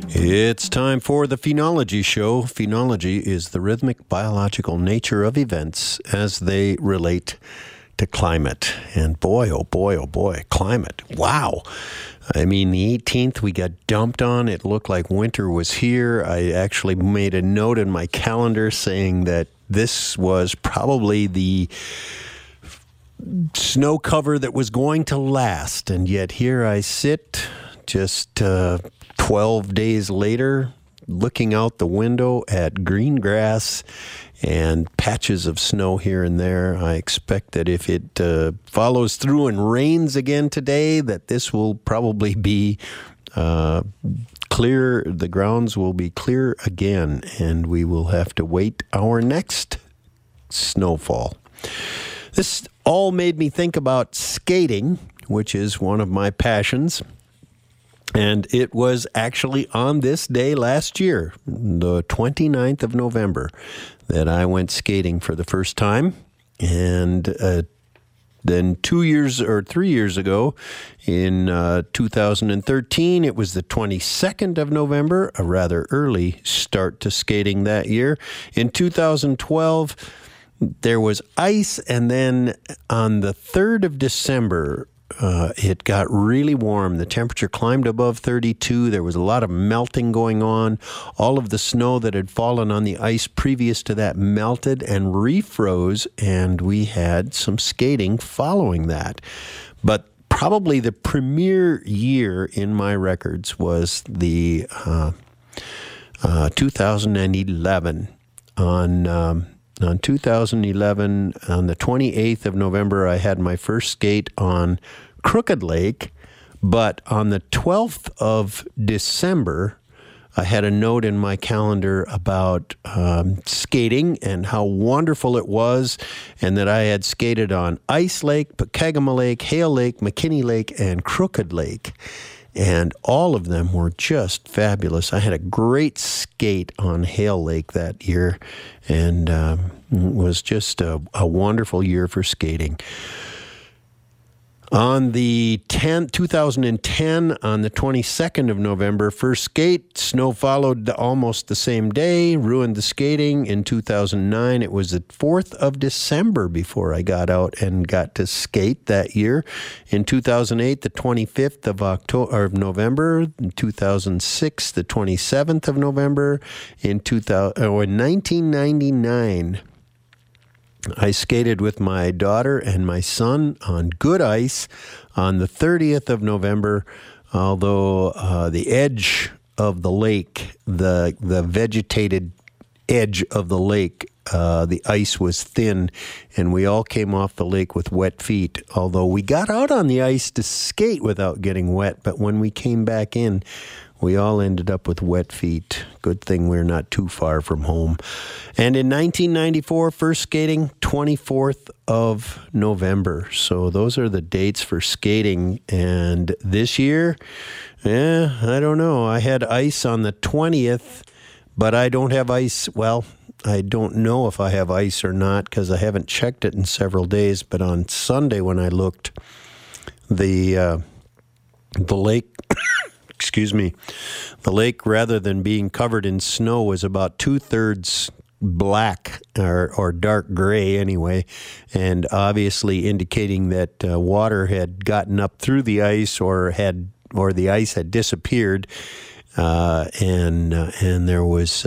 It's time for the Phenology Show. Phenology is the rhythmic biological nature of events as they relate to climate. And boy, oh boy, climate. Wow. I mean, the 18th we got dumped on. It looked like winter was here. I actually made a note in my calendar saying that this was probably the snow cover that was going to last. And yet here I sit just 12 days later, looking out the window at green grass and patches of snow here and there. I expect that if it follows through and rains again today, that this will probably be clear. The grounds will be clear again, and we will have to wait our next snowfall. This all made me think about skating, which is one of my passions. And it was actually on this day last year, the 29th of November, that I went skating for the first time. And then 2 years or 3 years ago, in 2013, it was the 22nd of November, a rather early start to skating that year. In 2012, there was ice, and then on the 3rd of December, it got really warm. The temperature climbed above 32. There was a lot of melting going on. All of the snow that had fallen on the ice previous to that melted and refroze, and we had some skating following that. But probably the premier year in my records was the 2011. On 2011, on the 28th of November, I had my first skate on Crooked Lake, but on the 12th of December, I had a note in my calendar about skating and how wonderful it was, and that I had skated on Ice Lake, Pekegama Lake, Hale Lake, McKinney Lake, and Crooked Lake. And all of them were just fabulous. I had a great skate on Hale Lake that year, and it was just a wonderful year for skating. On the 2010, on the 22nd of November, first skate. Snow followed almost the same day, ruined the skating. In 2009, it was the 4th of December before I got out and got to skate that year. In 2008, the 25th of November. In 2006, the 27th of November. In 1999, I skated with my daughter and my son on good ice on the 30th of November, although the edge of the lake, the vegetated edge of the lake, the ice was thin, and we all came off the lake with wet feet, although we got out on the ice to skate without getting wet, but when we came back in, we all ended up with wet feet. Good thing we're not too far from home. And in 1994, first skating, 24th of November. So those are the dates for skating. And this year, I don't know. I had ice on the 20th, but I don't have ice. Well, I don't know if I have ice or not because I haven't checked it in several days. But on Sunday when I looked, the lake... Excuse me, the lake, rather than being covered in snow, was about 2/3 black or dark gray anyway, and obviously indicating that water had gotten up through the ice or the ice had disappeared, and there was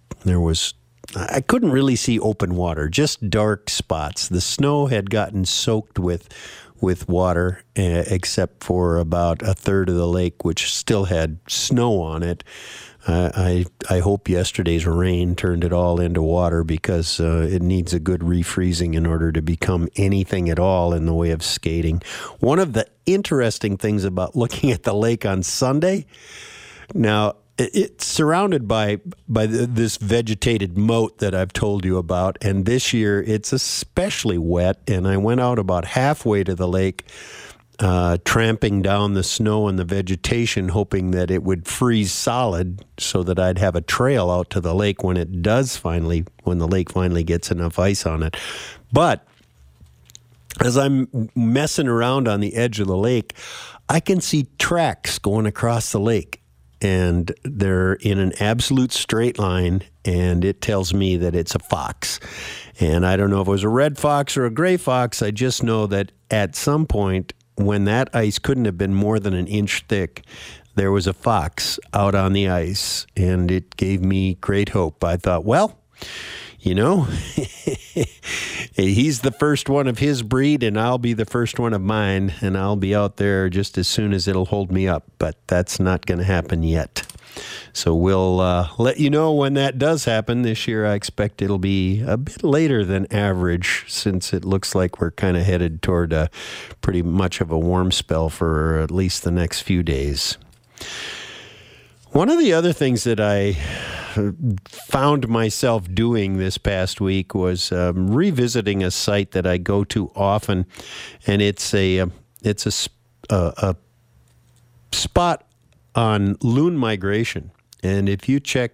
I couldn't really see open water, just dark spots. The snow had gotten soaked with water, except for about a third of the lake, which still had snow on it. I hope yesterday's rain turned it all into water because it needs a good refreezing in order to become anything at all in the way of skating. One of the interesting things about looking at the lake on Sunday, now, it's surrounded by this vegetated moat that I've told you about, and this year it's especially wet, and I went out about halfway to the lake, tramping down the snow and the vegetation, hoping that it would freeze solid so that I'd have a trail out to the lake when the lake finally gets enough ice on it. But as I'm messing around on the edge of the lake, I can see tracks going across the lake. and they're in an absolute straight line, and it tells me that it's a fox. And I don't know if it was a red fox or a gray fox. I just know that at some point, when that ice couldn't have been more than an inch thick, there was a fox out on the ice, and it gave me great hope. I thought, well, you know, he's the first one of his breed, and I'll be the first one of mine, and I'll be out there just as soon as it'll hold me up. But that's not going to happen yet. So we'll let you know when that does happen. This year, I expect it'll be a bit later than average, since it looks like we're kind of headed toward pretty much of a warm spell for at least the next few days. One of the other things that I found myself doing this past week was revisiting a site that I go to often, and it's a spot on loon migration. And if you check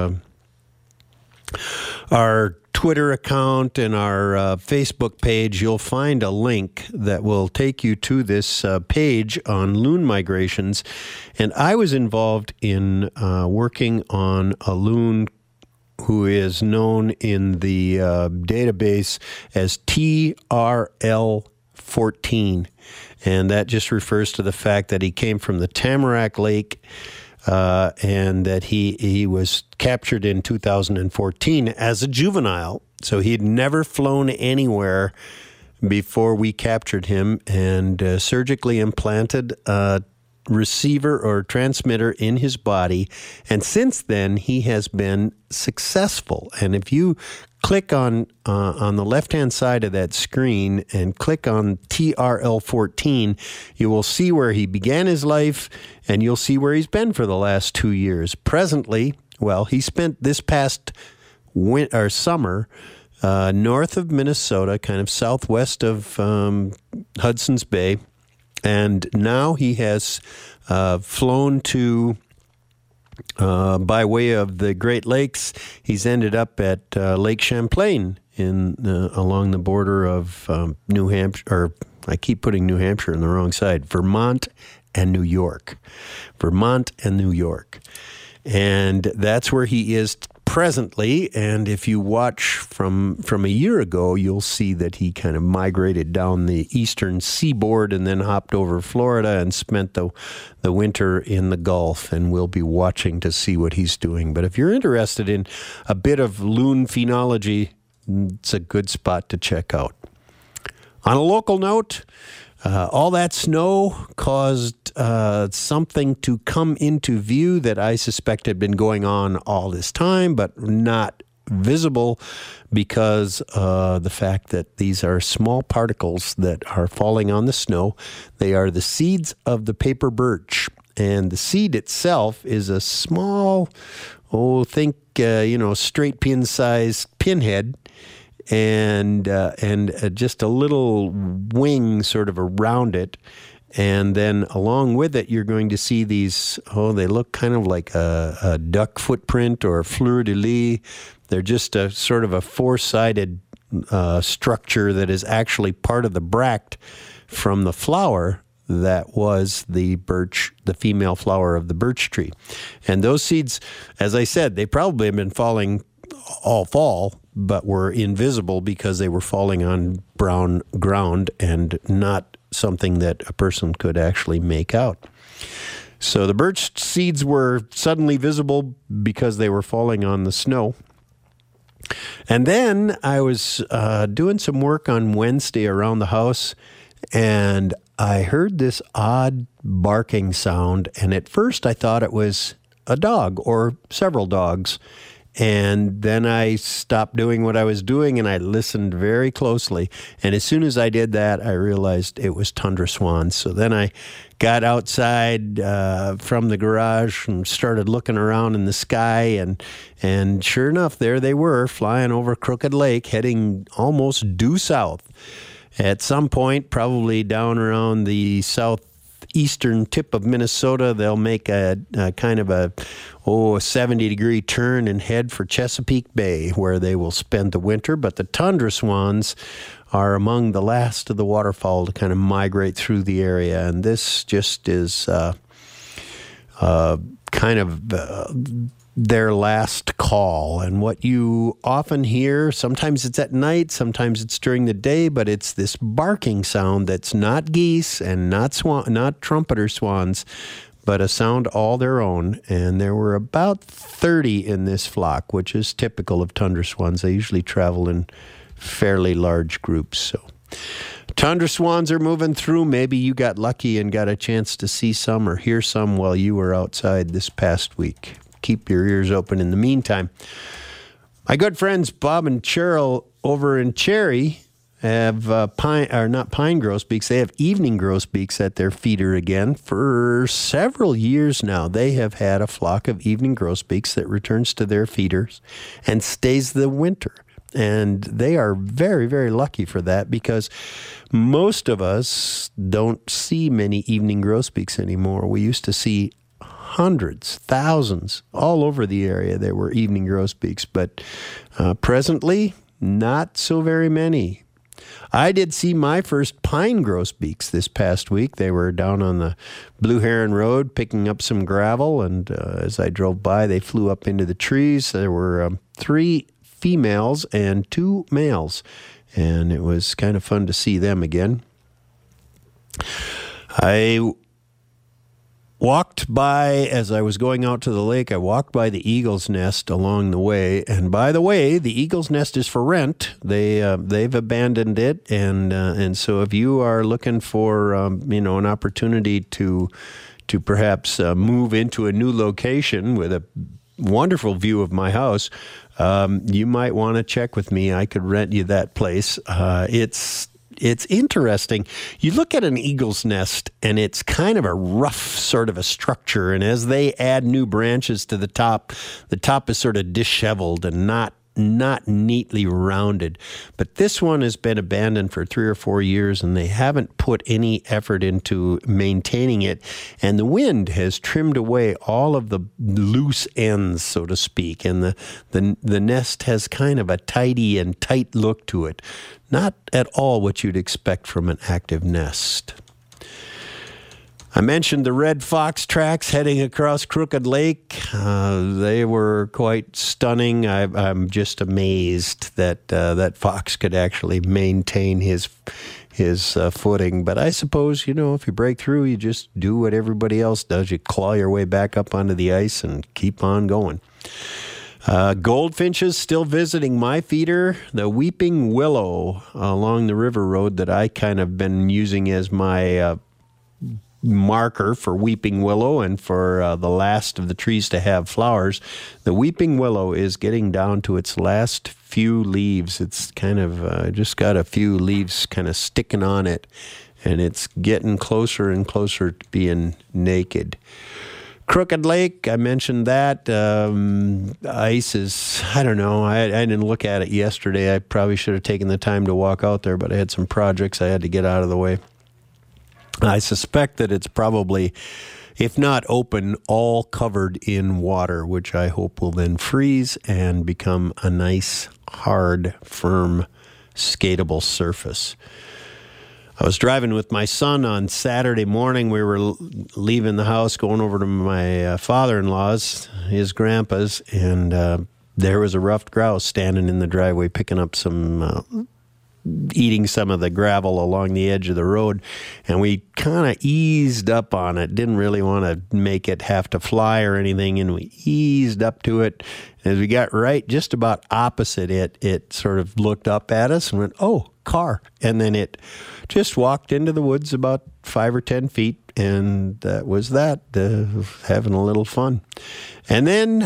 our Twitter account and our Facebook page, you'll find a link that will take you to this page on loon migrations. And I was involved in working on a loon who is known in the database as TRL14. And that just refers to the fact that he came from the Tamarack Lake, and that he was captured in 2014 as a juvenile. So he'd never flown anywhere before we captured him, and surgically implanted a receiver or transmitter in his body. And since then, he has been successful. And if you click on the left-hand side of that screen and click on TRL14, you will see where he began his life, and you'll see where he's been for the last 2 years. Presently, well, he spent this past summer north of Minnesota, kind of southwest of Hudson's Bay, and now he has flown to by way of the Great Lakes. He's ended up at Lake Champlain along the border of New Hampshire, or I keep putting New Hampshire on the wrong side, Vermont and New York. Vermont and New York. And that's where he is presently. And if you watch from a year ago, you'll see that he kind of migrated down the eastern seaboard and then hopped over Florida and spent the winter in the Gulf. And we'll be watching to see what he's doing. But if you're interested in a bit of loon phenology, it's a good spot to check out. On a local note, all that snow caused something to come into view that I suspect had been going on all this time, but not visible because the fact that these are small particles that are falling on the snow. They are the seeds of the paper birch, and the seed itself is a small, think straight pin-sized pinhead. And just a little wing sort of around it. And then along with it, you're going to see these, they look kind of like a duck footprint or a fleur-de-lis. They're just a sort of a four-sided structure that is actually part of the bract from the flower that was the birch, the female flower of the birch tree. And those seeds, as I said, they probably have been falling all fall, but were invisible because they were falling on brown ground and not something that a person could actually make out. So the birch seeds were suddenly visible because they were falling on the snow. And then I was doing some work on Wednesday around the house, and I heard this odd barking sound. And at first I thought it was a dog or several dogs. And then I stopped doing what I was doing, and I listened very closely. And as soon as I did that, I realized it was tundra swans. So then I got outside from the garage and started looking around in the sky. And sure enough, there they were, flying over Crooked Lake, heading almost due south. At some point, probably down around the southeastern tip of Minnesota, they'll make a kind of a 70-degree turn and head for Chesapeake Bay, where they will spend the winter. But the tundra swans are among the last of the waterfowl to kind of migrate through the area. And this just is kind kind of their last call. And what you often hear, sometimes it's at night, sometimes it's during the day, but it's this barking sound that's not geese and not trumpeter swans, but a sound all their own. And there were about 30 in this flock, which is typical of tundra swans. They usually travel in fairly large groups. So tundra swans are moving through. Maybe you got lucky and got a chance to see some or hear some while you were outside this past week. Keep your ears open in the meantime. My good friends Bob and Cheryl over in Cherry have pine grosbeaks. They have evening grosbeaks at their feeder again. For several years now, they have had a flock of evening grosbeaks that returns to their feeders and stays the winter. And they are very, very lucky for that, because most of us don't see many evening grosbeaks anymore. We used to see hundreds, thousands, all over the area. There were evening grosbeaks, but presently, not so very many. I did see my first pine grosbeaks this past week. They were down on the Blue Heron Road picking up some gravel, and as I drove by, they flew up into the trees. There were 3 females and 2 males, and it was kind of fun to see them again. I walked by, as I was going out to the lake, I walked by the eagle's nest along the way. And by the way, the eagle's nest is for rent. They've abandoned it, and so if you are looking for an opportunity to perhaps move into a new location with a wonderful view of my house, you might want to check with me. I could rent you that place. It's interesting. You look at an eagle's nest, and it's kind of a rough sort of a structure. And as they add new branches to the top is sort of disheveled and not neatly rounded. But this one has been abandoned for 3 or 4 years, and they haven't put any effort into maintaining it. And the wind has trimmed away all of the loose ends, so to speak. And the nest has kind of a tidy and tight look to it. Not at all what you'd expect from an active nest. I mentioned the red fox tracks heading across Crooked Lake. They were quite stunning. I'm just amazed that fox could actually maintain his footing. But I suppose, if you break through, you just do what everybody else does. You claw your way back up onto the ice and keep on going. Goldfinches still visiting my feeder, the Weeping Willow along the river road that I kind of been using as my marker for weeping willow and for the last of the trees to have flowers. The weeping willow is getting down to its last few leaves. It's kind of just got a few leaves kind of sticking on it, and it's getting closer and closer to being naked. Crooked Lake, I mentioned that. Ice is, I don't know. I didn't look at it yesterday. I probably should have taken the time to walk out there, but I had some projects I had to get out of the way. I suspect that it's probably, if not open, all covered in water, which I hope will then freeze and become a nice, hard, firm, skatable surface. I was driving with my son on Saturday morning. We were leaving the house, going over to my father-in-law's, his grandpa's, and there was a ruffed grouse standing in the driveway picking up some eating some of the gravel along the edge of the road, and we kind of eased up on it. Didn't really want to make it have to fly or anything, and we eased up to it. As we got right just about opposite it sort of looked up at us and went, "Oh, car." And then it just walked into the woods about 5 or 10 feet, and that was that, having a little fun. And then,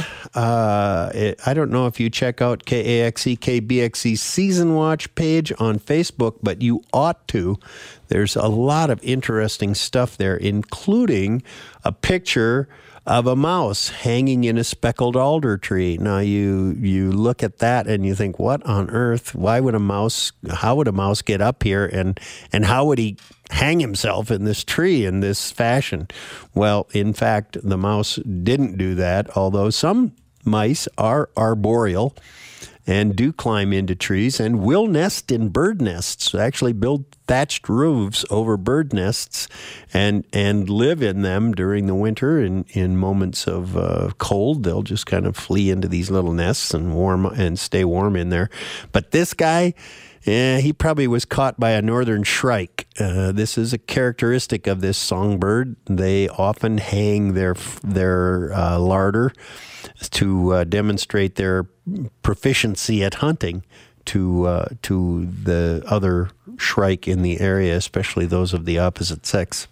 I don't know if you check out KAXE, KBXE Season Watch page on Facebook, but you ought to. There's a lot of interesting stuff there, including a picture of a mouse hanging in a speckled alder tree. Now, you look at that and you think, what on earth? How would a mouse get up here, and how would he hang himself in this tree in this fashion? Well, in fact, the mouse didn't do that, although some mice are arboreal, and do climb into trees and will nest in bird nests, actually build thatched roofs over bird nests and live in them during the winter. In moments of cold, they'll just kind of flee into these little nests and stay warm in there. But this guy, he probably was caught by a northern shrike. This is a characteristic of this songbird. They often hang their larder to demonstrate their proficiency at hunting to the other shrike in the area, especially those of the opposite sex.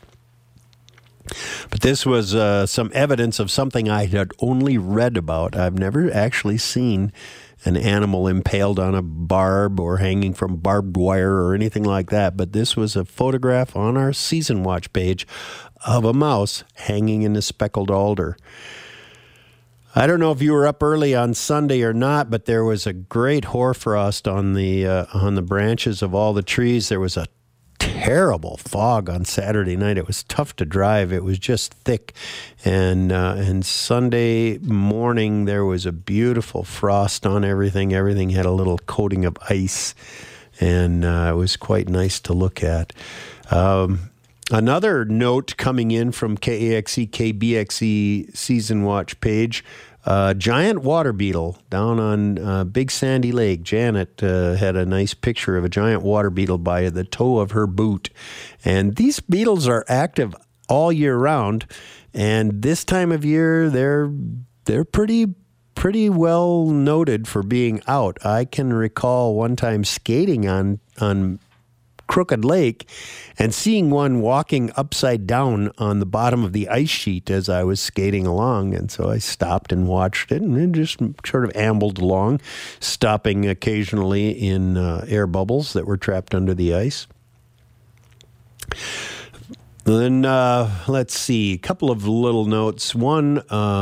But this was some evidence of something I had only read about. I've never actually seen an animal impaled on a barb or hanging from barbed wire or anything like that. But this was a photograph on our Season Watch page of a mouse hanging in a speckled alder. I don't know if you were up early on Sunday or not, but there was a great hoarfrost on the branches of all the trees. There was a terrible fog on Saturday night. It was tough to drive. It was just thick. And Sunday morning, there was a beautiful frost on everything. Everything had a little coating of ice, and it was quite nice to look at. Another note coming in from KAXE, KBXE Season Watch page, giant water beetle down on Big Sandy Lake. Janet had a nice picture of a giant water beetle by the toe of her boot. And these beetles are active all year round. And this time of year, they're pretty well noted for being out. I can recall one time skating on Crooked Lake and seeing one walking upside down on the bottom of the ice sheet as I was skating along. And so I stopped and watched it and then just sort of ambled along, stopping occasionally in air bubbles that were trapped under the ice. Then let's see, a couple of little notes. One,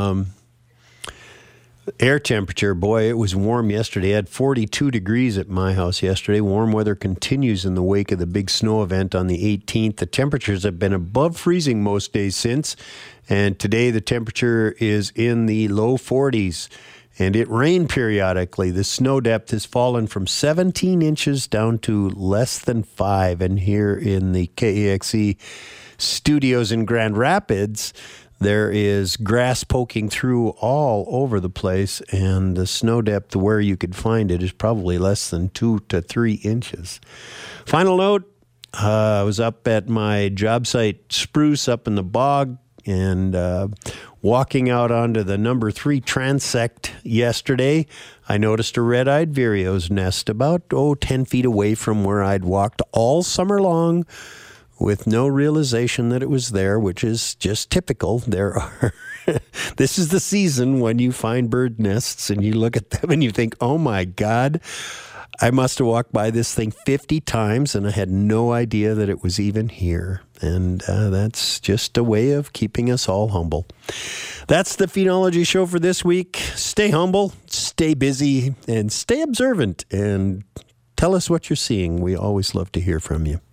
air temperature. Boy, it was warm yesterday. I had 42 degrees at my house yesterday. Warm weather continues in the wake of the big snow event on the 18th. The temperatures have been above freezing most days since, and today the temperature is in the low 40s, and it rained periodically. The snow depth has fallen from 17 inches down to less than 5, and here in the KAXE studios in Grand Rapids, there is grass poking through all over the place, and the snow depth where you could find it is probably less than 2 to 3 inches. Final note, I was up at my job site, Spruce, up in the bog, and walking out onto the number 3 transect yesterday, I noticed a red-eyed vireo's nest about 10 feet away from where I'd walked all summer long, with no realization that it was there, which is just typical. This is the season when you find bird nests and you look at them and you think, oh my God, I must have walked by this thing 50 times and I had no idea that it was even here. And that's just a way of keeping us all humble. That's the Phenology Show for this week. Stay humble, stay busy, and stay observant. And tell us what you're seeing. We always love to hear from you.